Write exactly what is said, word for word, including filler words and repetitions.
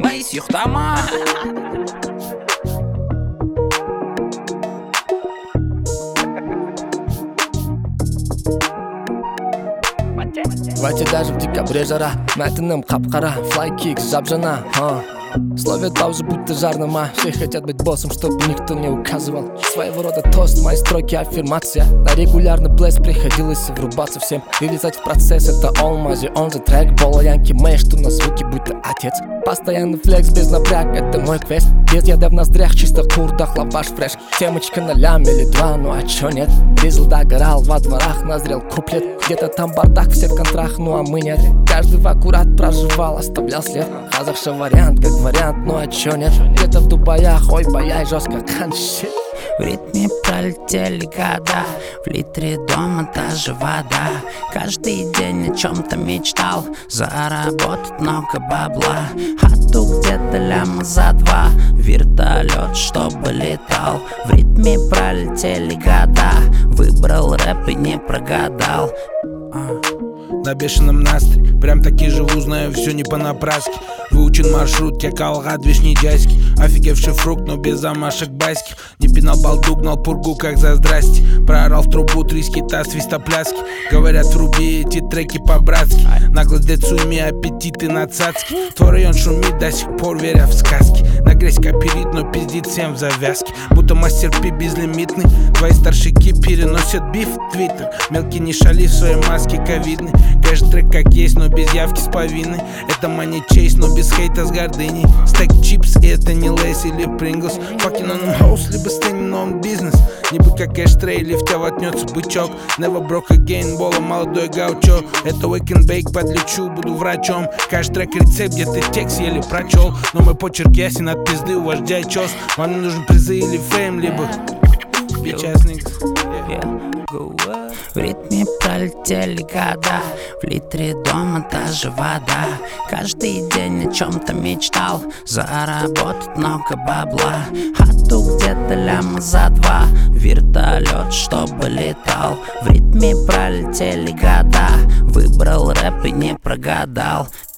Байс юхтама. Давайте даже в декабре жара, мәтінім қап-қара, флай-кик, жап-жана. Словят паузу, будто жарнама. Все хотят быть боссом, чтобы никто не указывал. Своего рода тост, мои строки аффирмация. На регулярный блэс приходилось врубаться всем и влезать в процесс. Это Олмази, он же трек Бола Янки Мэй, что на звуке будто отец. Постоянный флекс без напряг, это мой квест. Без яда в ноздрях, чисто курдах, лаваш фреш. Темочка на лям или два, ну а чё нет? Ризл догорал во дворах, назрел куплет. Где-то там бардак, все в контрах, ну а мы нет. Каждый в аккурат проживал, оставлял след. Казахша вариант, как вариант, ну а чё нет? Где-то в Дубаях, ой, бояй, жестко, каншит. В ритме пролетели года, в литре дома та же вода. Каждый день о чем-то мечтал, заработать много бабла. А тут где-то ляма за два, вертолет, чтобы летал. В ритме пролетели года, выбрал рэп и не прогадал. На бешеном настре, прям таки живу, знаю все не понапраске. Выучен маршрут, те калгат, вишни дядьки. Офигевший фрукт, но без замашек баських. Не пинал балду, гнал пургу, как за здрасте. Проорал в трубу три скита, свистопляски. Говорят, вруби эти треки по-братски. Наглость децуйми, аппетиты на цацки. Твой район шумит, до сих пор веря в сказки. На грязь копирит, но пиздит всем в завязке. Будто мастер пи безлимитный. Твои старшики переносят биф в твиттер. Мелкий не шали в своей маске ковидный. Кэш-трек как есть, но без явки с повинной. Это money chase, но без хейта с гордыней. Стек чипс, и это не лейс или принглс. Fucking on them hoes, либо standing on business. Не будь как кэш-трей, или в тебя воткнется бычок. Never broke again, Бола молодой гаучо. Это wake and bake, подлечу, буду врачом. Кэш-трек рецепт, где ты текст еле прочел. Но мой почерк ясен от пизды, у вождя чёс. Вам не нужен призы или фейм, либо бичасник. В ритме пролетели года, в литре дома та же вода. Каждый день о чем-то мечтал, заработать много бабла. А тут где-то ляма за два, вертолет, чтобы летал. В ритме пролетели года, выбрал рэп и не прогадал.